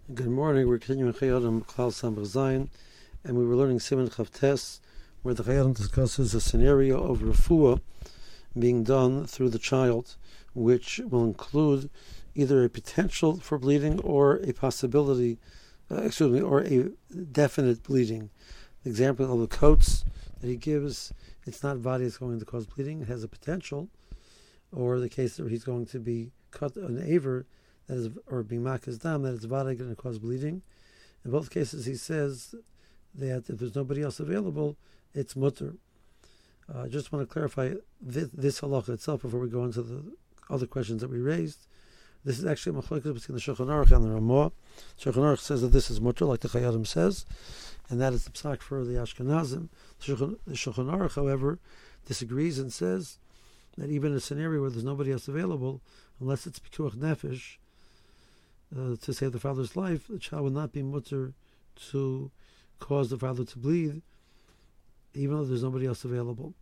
Good morning. We're continuing Chayadim Klal Samach Zayin, and we were learning Siman Chavtes, where the Chayadim discusses a scenario of refuah being done through the child, which will include either a potential for bleeding or a possibility, or a definite bleeding. The example of the coats that he gives, it's not body that's going to cause bleeding; it has a potential. Or the case where he's going to be cut an aver, that is, or being makas dam, that is vada going to cause bleeding. In both cases, he says that if there's nobody else available, it's mutter. I just want to clarify this halacha itself before we go into the other questions that we raised. This is actually a machlokes between the Shulchan Aruch and the Ramah. Shulchan Aruch says that this is mutter, like the Chayadim says, and that is the psak for the Ashkenazim. The Shulchan Aruch, however, disagrees and says that even in a scenario where there's nobody else available, unless it's pikuach nefesh, to save the father's life, the child will not be mutter to cause the father to bleed, even though there's nobody else available.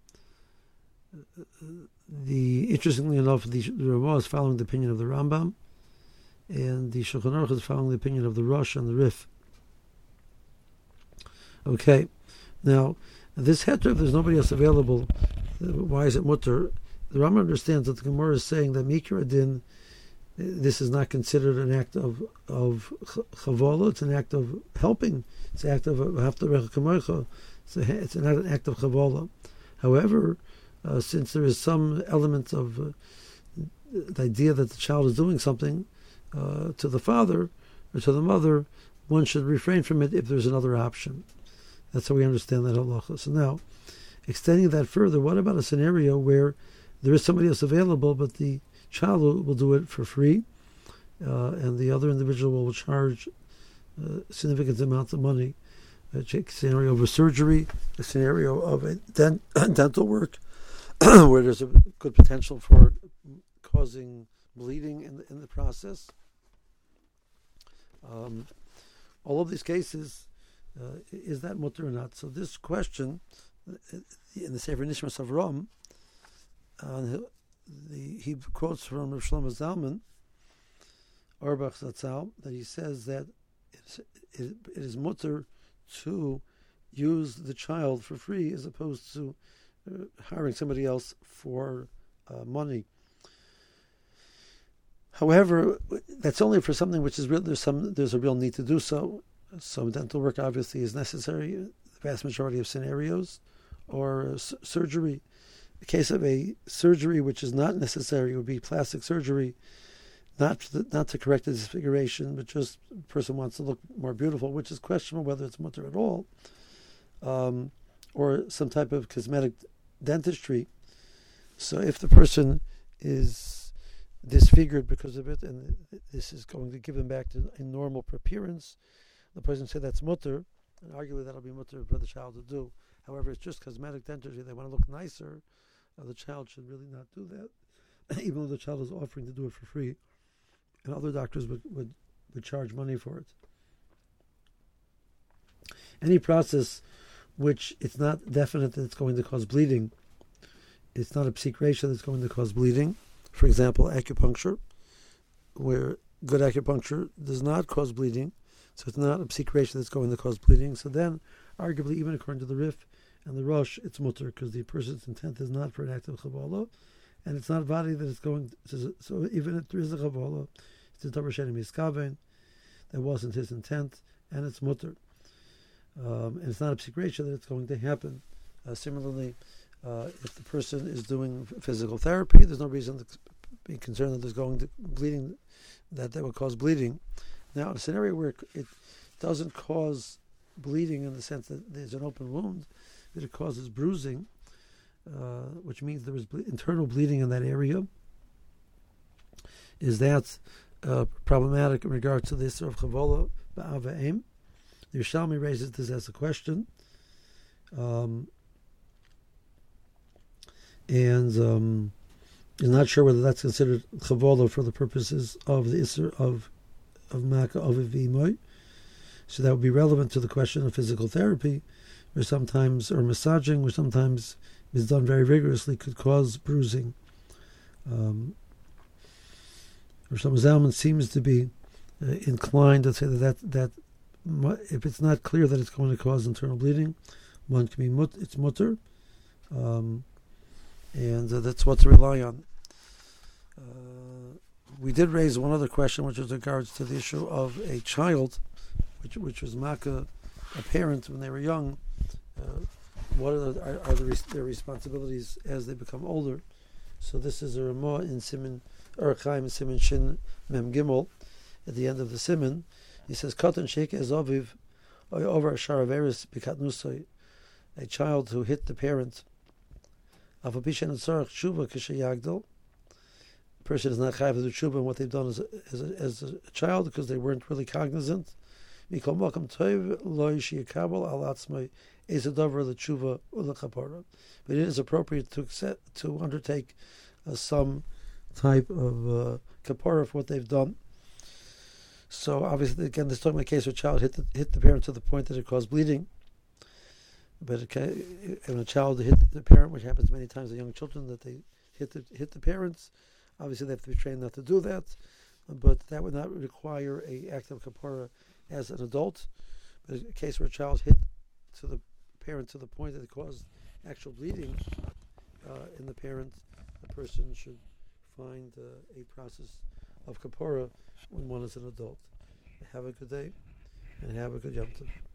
Interestingly enough, the Ramah is following the opinion of the Rambam, and the Shulchan Aruch is following the opinion of the Rosh and the Rif. Okay, now this heter, if there's nobody else available, why is it mutter? The Rambam understands that the Gemara is saying that Mikra Din, this is not considered an act of chavola, it's an act of helping. It's an act of haftarech kamocha. It's not an act of chavola. However, since there is some element of the idea that the child is doing something to the father or to the mother, one should refrain from it if there's another option. That's how we understand that halacha. So now, extending that further, what about a scenario where there is somebody else available, but the child will do it for free, and the other individual will charge significant amounts of money? A scenario of a surgery, a scenario of a dental work, where there's a good potential for causing bleeding in the process. All of these cases, is that mutter or not? So this question, in the Sefer Nishmas Avram, he quotes from Rav Shlomo Zalman, Auerbach Zatzal, that he says that it is mutter to use the child for free as opposed to hiring somebody else for money. However, that's only for something which is real. There's a real need to do so. Some dental work obviously is necessary, the vast majority of scenarios, or surgery. The case of a surgery which is not necessary would be plastic surgery, not to correct a disfiguration, but just the person wants to look more beautiful, which is questionable whether it's mutter at all, or some type of cosmetic dentistry. So if the person is disfigured because of it, and this is going to give them back to a normal appearance, the person say that's mutter, and arguably that'll be mutter for the child to do. However, it's just cosmetic dentistry. They want to look nicer. The child should really not do that, even though the child is offering to do it for free, and other doctors would charge money for it. Any process which it's not definite that it's going to cause bleeding, it's not a psik reisha that's going to cause bleeding. For example, acupuncture, where good acupuncture does not cause bleeding, so it's not a psik reisha that's going to cause bleeding. So then, arguably, even according to the Rif and the Rosh, it's mutter, because the person's intent is not for an act of Chabala, and it's not vadi that it's going to, so even if there is a Chabala, it's a Davar Sheni Miskaven, that wasn't his intent, and it's mutter. And it's not a psik reisha that it's going to happen. Similarly, if the person is doing physical therapy, there's no reason to be concerned that there's going to bleeding, that would cause bleeding. Now, in a scenario where it doesn't cause bleeding in the sense that there's an open wound, that it causes bruising, which means there is internal bleeding in that area, is that problematic in regard to this sort of chavola ba'ava'im? The Yerushalmi raises this as a question, and is not sure whether that's considered chavola for the purposes of the Isser of Maka of Imoy. So that would be relevant to the question of physical therapy, or massaging, which sometimes is done very vigorously, could cause bruising. Rav Shlomo Zalman seems to be inclined to say that if it's not clear that it's going to cause internal bleeding, one can be it's mutter, and that's what to rely on. We did raise one other question, which was regards to the issue of a child, which was Makkah, a parent when they were young. What are their responsibilities as they become older? So this is a Ramah in Siman Chaim Siman Shin Mem Gimel at the end of the Siman. He says, "Katan Sheikh Ezaviv over Sharaveris Bikatnusay," a child who hit the parent. Avapishan Tzarach Tshuva Kishayagdal. The person is not chayav to do tshuva on what they've done as a child because they weren't really cognizant. But it is appropriate to undertake some type of kapara for what they've done. So obviously, again, this is talking about a case where a child hit the parent to the point that it caused bleeding. But when a child hit the parent, which happens many times to young children, that they hit the parents, obviously they have to be trained not to do that. But that would not require an act of kapara as an adult. But in a case where a child hit to the parent to the point that it caused actual bleeding in the parent, the person should find a process of kapara when one is an adult. Have a good day and have a good Yom Tov.